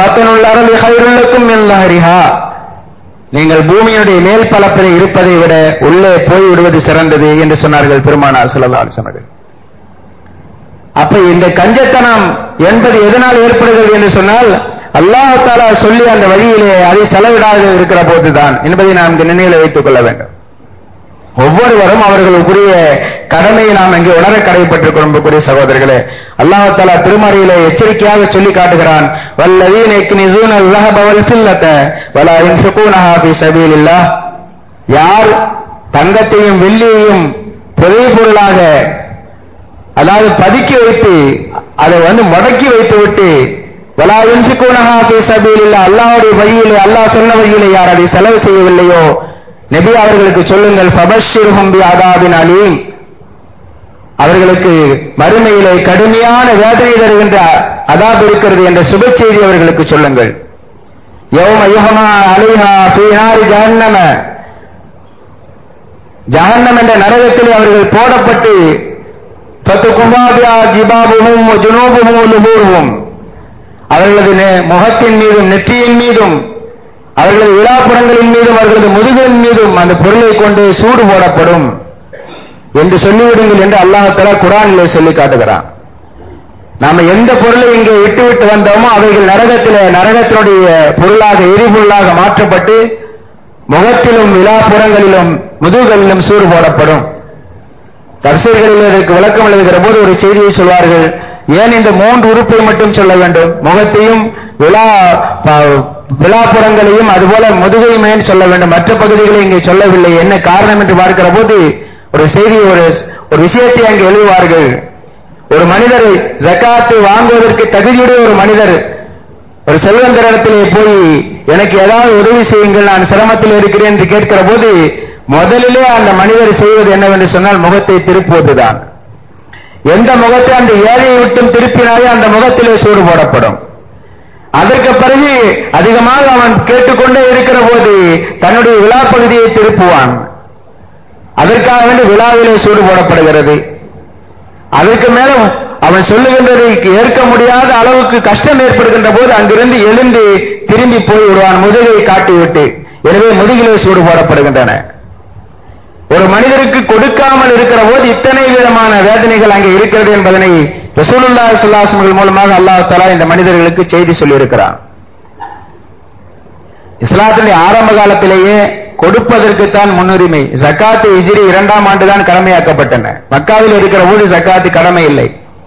நீங்கள் பூமியுடைய மேல் பலப்பில் இருப்பதை விட உள்ளே போய்விடுவது சிறந்தது என்று சொன்னார்கள் பெருமானார் ஸல்லல்லாஹு அலைஹி வஸல்லம். அப்ப இந்த கஞ்சத்தனம் என்பது எதனால் ஏற்படுகிறது என்று சொன்னால், அல்லாஹ் தஆலா சொல்லி அந்த வழியிலே அதை செலவிடாத இருக்கிற போதுதான் என்பதை நாம் நினைவில் வைத்துக் கொள்ள வேண்டும். ஒவ்வொருவரும் அவர்களுக்குரிய கடமையை நாம் இங்கே உணர கடைப்பட்டிருக்கிறோம். சகோதரர்களே, அல்லாஹ் தஆலா திருமறையிலே எச்சரிக்கையாக சொல்லி காட்டுகிறான், வல்லதீன யக்னிஸூன அல்-ஸஹப வல்-ஃபில்லத வலா யுன்ஃபிகூனஹா ஃபீ ஸபீலில்லாஹ். யார் தங்கத்தையும் வெள்ளியையும் புதை பொருளாக, அதாவது பதுக்கி வைத்து அதை முடக்கி வைத்து விட்டு, வலா யுன்ஃபிகூனஹா ஃபீ ஸபீலில்லாஹ், அல்லாஹ்வுடைய வழியிலே, அல்லாஹ் சொன்ன வழியிலே யார் அதை செலவு செய்யவில்லையோ, நபி அவர்களுக்கு சொல்லுங்கள், ஃபபஷ்ஷிர்ஹும் பிஅதாபின் அலீம், அவர்களுக்கு மறுமையிலே கடுமையான வேதனை தருகின்ற அதாப் இருக்கிறது என்ற சுப செய்தி அவர்களுக்கு சொல்லுங்கள். யௌம யுஹமா அலைஹா ஃபீ நாரி ஜஹன்னம, ஜஹன்னம் என்ற நரகத்திலே அவர்கள் போடப்பட்டு, ஃபதுகுமா பிஹா ஜிபாபுஹும் வ ஜுனூபுஹும் வ லுஹூருஹும், அவர்களது முகத்தின் மீதும் நெற்றியின் மீதும் அவர்களது விழாப்புறங்களின் மீதும் அவர்களது முதுகின் மீதும் அந்த பொருளை கொண்டு சூடு போடப்படும் என்று சொல்லிவிடுங்கள் என்று அல்லாஹ் தஆலா குர்ஆனிலே சொல்லி காட்டுகிறான். நாம எந்த பொருளை இங்கே விட்டு வந்தோமோ அவைகள் நரகத்தினுடைய பொருளாக, எரிபொருளாக மாற்றப்பட்டு முகத்திலும் விழாப்புறங்களிலும் முதுகுகளிலும் சூடு போடப்படும். தஃசீர்களில் இதற்கு விளக்கம் எழுதுகிற போது ஒரு செய்தியை சொல்வார்கள், ஏன் இந்த 3 உறுப்பை மட்டும் சொல்ல வேண்டும், முகத்தையும் விழாப்புறங்களையும் அதுபோல முதுகையும் ஏன் சொல்ல வேண்டும், மற்ற பகுதிகளை இங்கே சொல்லவில்லை, என்ன காரணம் என்று பார்க்கிற போது ஒரு செய்தி, ஒரு விஷயத்தை அங்கே எழுதுவார்கள். ஒரு மனிதர் ஜகாத்து வாங்குவதற்கு தகுதியுடைய ஒரு மனிதர் ஒரு செல்வந்தரிடத்திலே போய், எனக்கு ஏதாவது உதவி செய்யுங்கள், நான் சிரமத்தில் இருக்கிறேன் என்று கேட்கிற போது முதலிலே அந்த மனிதர் செய்வது என்னவென்று சொன்னால் முகத்தை திருப்புவதுதான். எந்த முகத்தை அந்த ஏழையை விட்டும் திருப்பினாலே அந்த முகத்திலே சூடு போடப்படும். அதற்கு பிறகு அதிகமாக அவன் கேட்டுக்கொண்டே இருக்கிற போது தன்னுடைய விழா பகுதியை திருப்புவான். அதற்காக வேண்டி விழாவிலே சூடு போடப்படுகிறது. அதற்கு மேலும் அவன் சொல்லுகின்றதை ஏற்க முடியாத அளவுக்கு கஷ்டம் ஏற்படுகின்ற போது அங்கிருந்து எழுந்து திரும்பி போய் விடுவான், முதுகை காட்டிவிட்டு. எனவே முதுகிலே சூடு போடப்படுகின்றன. ஒரு மனிதருக்கு கொடுக்காமல் இருக்கிற போது இத்தனை விதமான வேதனைகள் அங்கே இருக்கிறது என்பதனை ரசூலுல்லாஹி ஸல்லல்லாஹு அலைஹி வஸல்லம் மூலமாக அல்லாஹ் தஆலா இந்த மனிதர்களுக்கு செய்தி சொல்லி இருக்கிறான். இஸ்லாத்தினுடைய ஆரம்ப காலத்திலேயே கொடுப்பதற்குத்தான் முன்னுரிமை. ஜகாத் ஹிஜ்ரி 2ஆம் ஆண்டு தான் கடமையாக்கப்பட்டன. மக்காவில் இருக்கிற போது ஜகாத் கடமை இல்லை.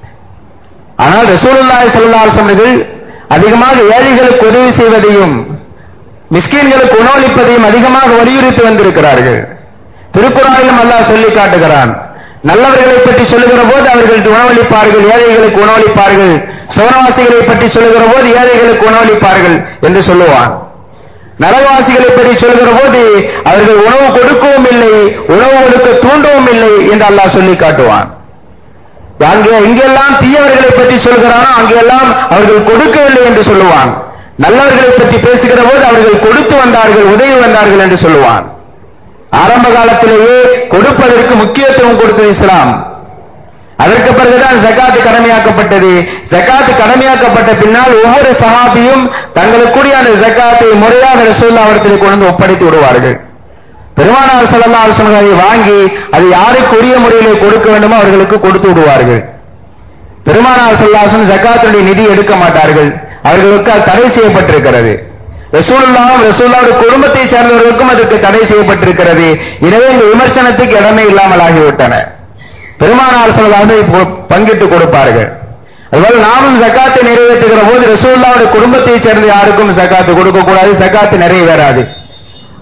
ஆனால் ரசூலுல்லாஹி ஸல்லல்லாஹு அலைஹி வஸல்லம் அதிகமாக ஏழைகளுக்கு உதவி செய்வதையும் மிஸ்கீன்களுக்கு உணவளிப்பதையும் அதிகமாக வலியுறுத்தி வந்திருக்கிறார்கள். திருக்குர்ஆனிலும் அல்லாஹ் சொல்லி காட்டுகிறான், நல்லவர்களை பற்றி சொல்லுகிற போது அவர்களுக்கு உணவளிப்பார்கள், ஏழைகளுக்கு உணவளிப்பார்கள். சுவனவாசிகளை பற்றி சொல்லுகிற போது ஏழைகளுக்கு உணவளிப்பார்கள் என்று சொல்லுவான். நரகவாசிகளை பற்றி சொல்லுகிற போது அவர்கள் உணவு கொடுக்கவும் இல்லை, உணவு கொடுக்க தூண்டவும் இல்லை என்று அல்லாஹ் சொல்லி காட்டுவான். இங்கெல்லாம் தீயவர்களை பற்றி சொல்கிறானோ அங்கெல்லாம் அவர்கள் கொடுக்கவில்லை என்று சொல்லுவான். நல்லவர்களை பற்றி பேசுகிற போது அவர்கள் கொடுத்து வந்தார்கள், உதவி வந்தார்கள் என்று சொல்லுவான். ஆரம்ப காலத்திலேயே கொடுப்பதற்கு முக்கியத்துவம் கொடுத்தது இஸ்லாம். அதற்கு பிறகுதான் ஜகாத் கடமையாக்கப்பட்டது. ஜகாத் கடமையாக்கப்பட்ட பின்னால் ஒவ்வொரு சஹாபியும் தங்களுக்குரிய அந்த ஜகாத்தை முறையாக ரசூலுல்லாஹ் அவர்களிடத்தில் கொண்டு ஒப்படைத்து விடுவார்கள். பெருமானார் ஸல்லல்லாஹு அலைஹி வஸல்லம் அதை வாங்கி அது யாருக்கு உரிய முறையிலே கொடுக்க வேண்டுமோ அவர்களுக்கு கொடுத்து விடுவார்கள். பெருமானார் ஸல்லல்லாஹு அலைஹி வஸல்லம் ஜகாத்துடைய நிதி எடுக்க மாட்டார்கள். அவர்களுக்கு அது தடை செய்யப்பட்டிருக்கிறது. ரசூலுல்லாஹ்வுடைய குடும்பத்தை சேர்ந்தவர்களுக்கும் அதற்கு தடை செய்யப்பட்டிருக்கிறது. எனவே இந்த விமர்சனத்துக்கு இடமே இல்லாமல் ஆகிவிட்டன. பெருமானார் ஸல்லல்லாஹு அலைஹி வஸல்லம் பங்கிட்டு கொடுப்பார்கள். அதுபோல நாமும் ஜகாத்தை நிறைவேற்றுகிற போது ரசூலுல்லாஹ்வுடைய குடும்பத்தை சேர்ந்த யாருக்கும் ஜகாத்து கொடுக்க கூடாது, ஜகாத்து நிறைவேறாது.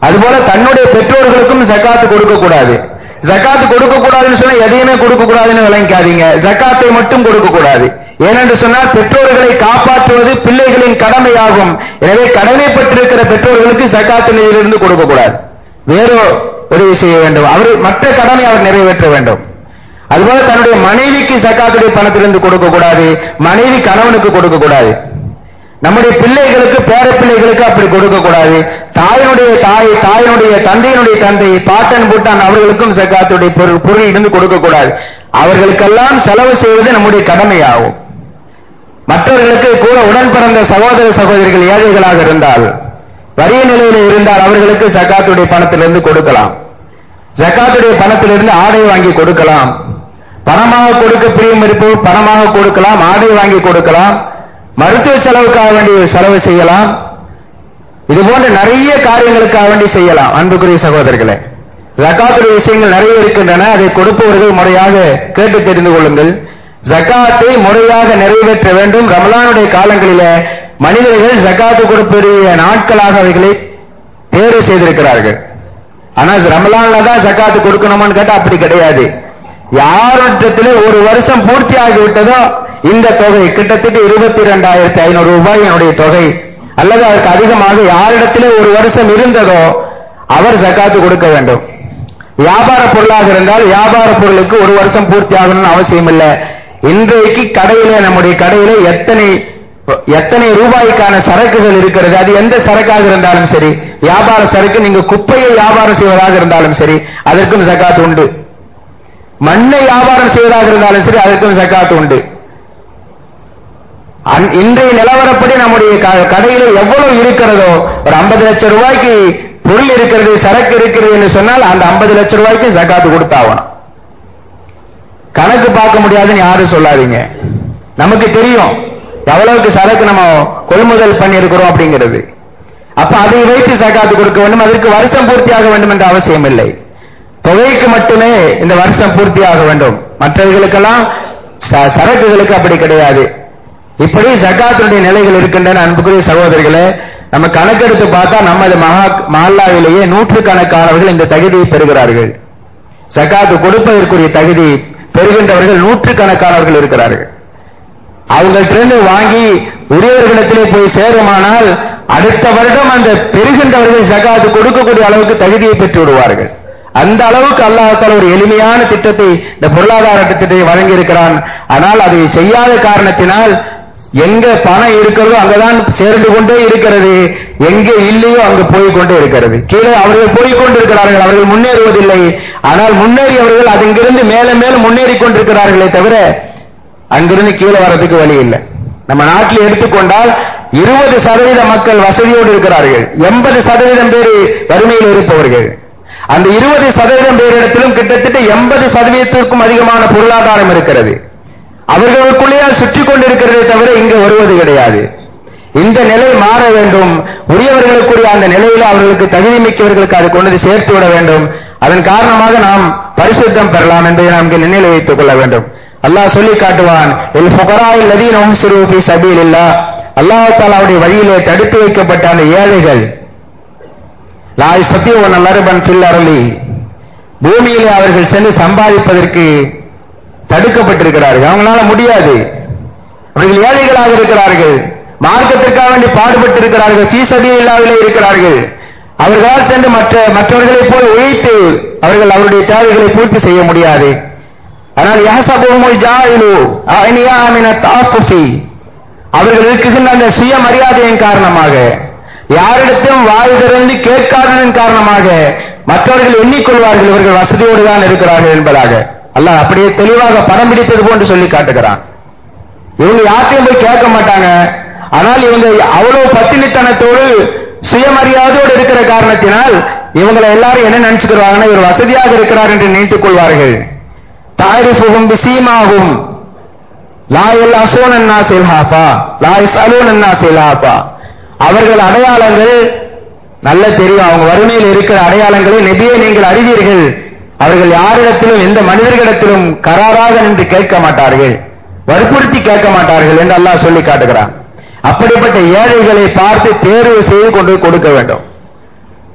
அதுபோல தன்னுடைய பெற்றோர்களுக்கும் ஜகாத் கொடுக்க கூடாது. ஜகாத் கொடுக்க கூடாதுன்னு சொன்னா எதையுமே கொடுக்க கூடாதுன்னு விளங்காதீங்க. ஜகாத்தை மட்டும் கொடுக்க கூடாது. ஏனென்று சொன்னால் பெற்றோர்களை காப்பாற்றுவது பிள்ளைகளின் கடமையாகும். எனவே கடமைப்பட்டிருக்கிற பெற்றோர்களுக்கு ஜகாத் நிதியிலிருந்து கொடுக்க கூடாது. வேறு உதவி செய்ய வேண்டும். அவர் மற்ற கடமை அவர் நிறைவேற்ற வேண்டும். அதுபோல தன்னுடைய மனைவிக்கு ஜகாத்துடைய பணத்திலிருந்து கொடுக்க கூடாது. மனைவி கணவனுக்கு கொடுக்க கூடாது. நம்முடைய பிள்ளைகளுக்கு பேர பிள்ளைகளுக்கு அப்படி கொடுக்க கூடாது. தாயினுடைய தாய், தாயினுடைய தந்தையினுடைய தந்தை, பாட்டன் பூட்டான் அவர்களுக்கும் ஜகாத்துடைய பொருள் இருந்து கொடுக்க கூடாது. அவர்களுக்கெல்லாம் செலவு செய்வது நம்முடைய கடமையாகும். மற்றவர்களுக்கு கூட உடன் பிறந்த சகோதர சகோதரிகள் ஏழைகளாக இருந்தால், வறிய நிலையில் இருந்தால் அவர்களுக்கு ஜகாத்துடைய பணத்திலிருந்து கொடுக்கலாம். ஜகாத்துடைய பணத்திலிருந்து ஆடை வாங்கி கொடுக்கலாம். பணமாக கொடுக்க பிரியம் இருப்போர் பணமாக கொடுக்கலாம், ஆடை வாங்கி கொடுக்கலாம், மருத்துவ செலவுக்காக வேண்டி செலவு செய்யலாம். இது போன்ற நிறைய காரியங்களுக்காக வேண்டி செய்யலாம். அன்புக்குரிய சகோதரர்களே, ஜகாத்துடைய விஷயங்கள் நிறைய இருக்கின்றன. அதை கொடுப்பவர்கள் முறையாக கேட்டு தெரிந்து கொள்ளுங்கள். ஜகாத்தை முறையாக நிறைவேற்ற வேண்டும். ரமலானுடைய காலங்களிலே மனிதர்கள் ஜகாத்து கொடுப்படைய நாட்களாக அவைகளை தேர்வு செய்திருக்கிறார்கள். ஆனால் ரமலான்ல தான் ஜகாத்து கொடுக்கணுமான்னு கேட்டா அப்படி கிடையாது. யாரிடத்திலே ஒரு வருஷம் பூர்த்தி ஆகிவிட்டதோ இந்த தொகை கிட்டத்தட்ட 22,500 ரூபாயினுடைய தொகை அல்லது அதற்கு அதிகமாக யாரிடத்திலே ஒரு வருஷம் இருந்ததோ அவர் ஜகாத்து கொடுக்க வேண்டும். வியாபார பொருளாக இருந்தால் வியாபார பொருளுக்கு ஒரு வருஷம் பூர்த்தி ஆகணும்னு அவசியம் இல்லை. இன்றைக்கு கடையிலே, நம்முடைய கடையிலே எத்தனை ரூபாய்க்கான சரக்குகள் இருக்கிறது, அது எந்த சரக்காக இருந்தாலும் சரி, வியாபார சரக்கு, நீங்க குப்பையை வியாபாரம் செய்வதாக இருந்தாலும் சரி அதற்கும் ஜகாத் உண்டு. மண்ணை வியாபாரம் செய்வதாக இருந்தாலும் சரி அதற்கும் ஜகாத் உண்டு. இன்றைய நிலவரப்படி நம்முடைய கடையில எவ்வளவு இருக்கிறதோ, ஒரு 50 லட்சம் ரூபாய்க்கு பொருள் இருக்கிறது, சரக்கு இருக்கிறது என்று சொன்னால் அந்த 50 லட்சம் ரூபாய்க்கு ஜகாத் கொடுத்தாகணும். கணக்கு பார்க்க முடியாதுன்னு யாரும் சொல்லாதீங்க. நமக்கு தெரியும் எவ்வளவுக்கு சரக்கு நம்ம கொள்முதல் பண்ணி இருக்கிறோம் அப்படிங்கிறது. அப்ப அதை வைத்து ஜகாத் கொடுக்க வேண்டும். அதற்கு வருஷம் பூர்த்தியாக வேண்டும் என்ற அவசியம் இல்லை. தொகைக்கு மட்டுமே இந்த வருஷம் பூர்த்தியாக வேண்டும். மற்றவர்களுக்கெல்லாம் சரக்குகளுக்கு அப்படி கிடையாது. இப்படி ஜகாத்துடைய நிலைகள் இருக்கின்றன. அன்புக்குரிய சகோதரர்களே, நம்ம கணக்கெடுத்து பார்த்தா நமது மஹல்லாவிலேயே நூற்றுக்கணக்கானவர்கள் இந்த தகுதியை பெறுகிறார்கள். ஜகாத்து கொடுப்பதற்குரிய தகுதி பெறுகின்றவர்கள் நூற்றுக்கணக்கானவர்கள் இருக்கிறார்கள். அவங்கள்டிருந்து வாங்கி உரியவர்களிடத்திலே போய் சேருமானால் அடுத்த வருடம் அந்த பெறுகின்றவர்கள் ஜகாத்து கொடுக்கக்கூடிய அளவுக்கு தகுதியை பெற்று விடுவார்கள். அந்த அளவுக்கு அல்லாஹ் ஒரு எளிமையான திட்டத்தை, இந்த பொருளாதார திட்டத்தை வழங்கி இருக்கிறான். ஆனால் அதை செய்யாத காரணத்தினால் எங்க பணம் இருக்கிறதோ அங்கதான் சேர்ந்து கொண்டே இருக்கிறது, எங்கே இல்லையோ அங்கு போய்கொண்டே இருக்கிறது. கீழே அவர்கள் போய்கொண்டிருக்கிறார்கள், அவர்கள் முன்னேறுவதில்லை. ஆனால் முன்னேறியவர்கள் அங்கிருந்து மேல மேல முன்னேறி கொண்டிருக்கிறார்களே தவிர அங்கிருந்து கீழே வர்றதுக்கு வழி இல்லை. நம்ம நாட்டில் எடுத்துக்கொண்டால் 20% மக்கள் வசதியோடு இருக்கிறார்கள், 80% பேர் வறுமையில் இருப்பவர்கள். அந்த 20% பேரிடத்திலும் கிட்டத்தட்ட 80%க்கும் அதிகமான பொருளாதாரம் இருக்கிறது. அவர்களுக்குள்ளே சுற்றி கொண்டிருக்கிறதே தவிர இங்கு வருவது கிடையாது. இந்த நிலை மாற வேண்டும். உரியவர்களுக்குரிய அந்த நிலையில் அவர்களுக்கு தகுதி மிக்கவர்களுக்கு அதை கொண்டு சேர்த்து விட வேண்டும். அதன் காரணமாக நாம் பரிசுத்தம் பெறலாம் என்பதை நாம் நினைவில் வைத்துக் கொள்ள வேண்டும். அல்லாஹ் சொல்லி காட்டுவான், அல்லாஹ் தஆலாவுடைய வழியிலே தடுத்து வைக்கப்பட்ட அந்த ஏழைகள், பூமியிலே அவர்கள் சென்று சம்பாதிப்பதற்கு தடுக்கப்பட்டிருக்கிறார்கள். அவங்களால முடியாது. அவர்கள் ஏழைகளாக இருக்கிறார்கள், மார்க்கத்திற்காக வேண்டி பாடுபட்டிருக்கிறார்கள், ஃபீ சபீலில்லாஹிலே இருக்கிறார்கள். அவர்களால் சென்று மற்றவர்களைப் போல் உழைத்து அவர்கள் அவருடைய தேவைகளை பூர்த்தி செய்ய முடியாது. ஆனால் யஹ்சபுஹுல் ஜாஹிலு அக்னியா மின தஆஃபுஃபி, அவர்கள் இருக்குகின்ற அந்த சுயமரியாதையின் காரணமாக, யாரிடத்தையும் வாய் திறந்து கேட்காததன் காரணமாக மற்றவர்கள் எண்ணிக்கொள்வார்கள் இவர்கள் வசதியோடு தான் இருக்கிறார்கள் என்பதாக. அல்லாஹ் அப்படியே தெளிவாக படம் பிடித்தது போன்று சொல்லி காட்டுகிறான். இவங்க யார்ட்டையும் போய் கேட்க மாட்டாங்க. ஆனால் இவங்க அவ்வளவு பத்தினித்தனத்தோடு சுயமரியாதையோடு இருக்கிற காரணத்தினால் இவங்களை எல்லாரும் என்ன நினைச்சுக்கிறாங்கன்னா, இவர் வசதியாக இருக்கிறார் என்று நினைத்துக் கொள்வார்கள். தாரிஃபுஹும் பிஸீமாஹும் லா யல்அஸூன அன்-நாஸ இல்ஹாஃபா லா யஸ்அலூன அன்-நாஸ இல்ஹாஃபா. அவர்கள் அடையாளங்கள் நல்ல தெரியும். அவங்க வறுமையில் இருக்கிற அடையாளங்களை நபியே நீங்கள் அறிவீர்கள். அவர்கள் யாரிடத்திலும் எந்த மனிதர்களிடத்திலும் கராராக நின்று கேட்க மாட்டார்கள், வற்புறுத்தி கேட்க மாட்டார்கள் என்று அல்லாஹ் சொல்லி காட்டுகிறான். அப்படிப்பட்ட ஏழைகளை பார்த்து தேர்வு செய்து கொண்டு கொடுக்க வேண்டும்.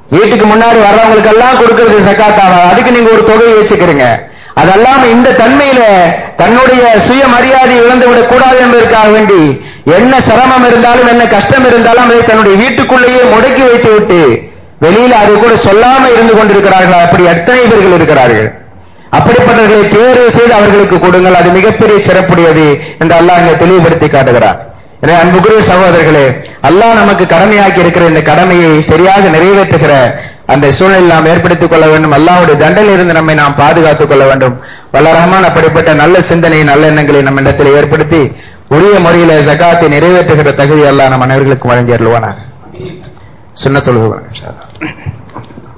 வீட்டுக்கு முன்னாடி வர்றவங்களுக்கு எல்லாம் கொடுக்கிறது ஜகாத்தாவா? அதுக்கு நீங்க ஒரு தொகையை வச்சுக்கிறீங்க. அதெல்லாம் இந்த தன்மையில தன்னுடைய சுயமரியாதையை இழந்துவிடக் கூடாது என்பதற்காக வேண்டி என்ன சிரமம் இருந்தாலும் என்ன கஷ்டம் இருந்தாலும் அதை தன்னுடைய வீட்டுக்குள்ளேயே முடக்கி வைத்து விட்டு வெளியில அது கூட சொல்லாம இருந்து கொண்டிருக்கிறார்கள். அப்படி எத்தனை பேர்கள் இருக்கிறார்கள். அப்படிப்பட்டவர்களை தேர்வு செய்து அவர்களுக்கு கொடுங்கள், அது மிகப்பெரிய சிறப்புடையது என்று அல்லாஹ் இங்கே தெளிவுபடுத்தி காட்டுகிறார். எனவே அன்புக்குரிய சகோதரர்களே, அல்லாஹ் நமக்கு கடமையாக்கி இருக்கிற இந்த கடமையை சரியாக நிறைவேற்றுகிற அந்த சூழ்நிலை நாம் ஏற்படுத்திக் கொள்ள வேண்டும். அல்லாஹ்வுடைய தண்டனையிலிருந்து நம்மை நாம் பாதுகாத்துக் கொள்ள வேண்டும். வல்ல ரஹ்மான் அப்படிப்பட்ட நல்ல சிந்தனை நல்ல எண்ணங்களை நம்ம இடத்தில் ஏற்படுத்தி உரிய முறையில ஜகாத்தை நிறைவேற்றுகிற தகுதி அல்லாஹ் நம் அனைவர்களுக்கு வழங்கி அருள்வானாக. சுன்னத்துல்